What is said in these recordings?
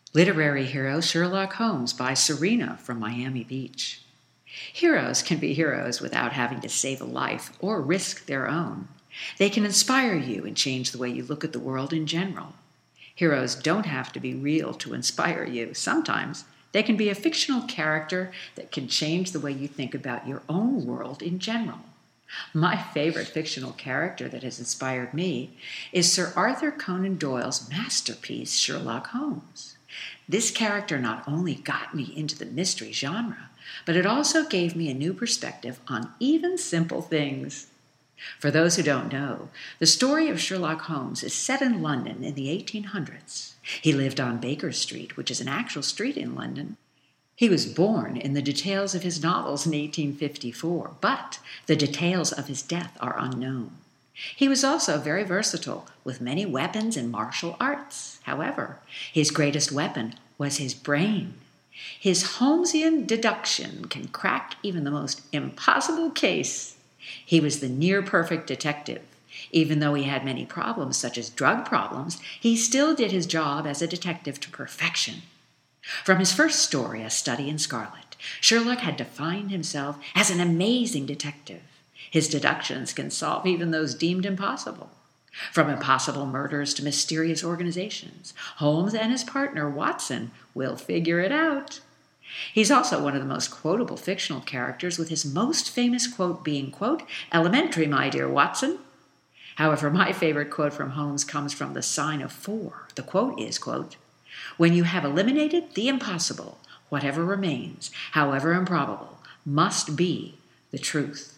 Literary hero Sherlock Holmes by Serena from Miami Beach. Heroes can be heroes without having to save a life or risk their own. They can inspire you and change the way you look at the world in general. Heroes don't have to be real to inspire you. Sometimes they can be a fictional character that can change the way you think about your own world in general. My favorite fictional character that has inspired me is Sir Arthur Conan Doyle's masterpiece, Sherlock Holmes. This character not only got me into the mystery genre, but it also gave me a new perspective on even simple things. For those who don't know, the story of Sherlock Holmes is set in London in the 1800s. He lived on Baker Street, which is an actual street in London. He was born in the details of his novels in 1854, but the details of his death are unknown. He was also very versatile, with many weapons and martial arts. However, his greatest weapon was his brain. His Holmesian deduction can crack even the most impossible case. He was the near-perfect detective. Even though he had many problems, such as drug problems, he still did his job as a detective to perfection. From his first story, A Study in Scarlet, Sherlock had defined himself as an amazing detective. His deductions can solve even those deemed impossible. From impossible murders to mysterious organizations, Holmes and his partner, Watson, will figure it out. He's also one of the most quotable fictional characters, with his most famous quote being, quote, "Elementary, my dear Watson." However, my favorite quote from Holmes comes from The Sign of Four. The quote is, quote, "When you have eliminated the impossible, whatever remains, however improbable, must be the truth."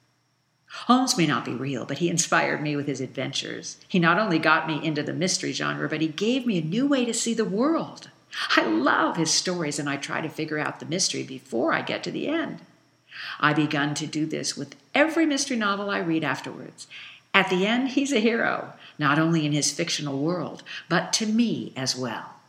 Holmes may not be real, but he inspired me with his adventures. He not only got me into the mystery genre, but he gave me a new way to see the world. I love his stories, and I try to figure out the mystery before I get to the end. I've begun to do this with every mystery novel I read afterwards. At the end, he's a hero, not only in his fictional world, but to me as well.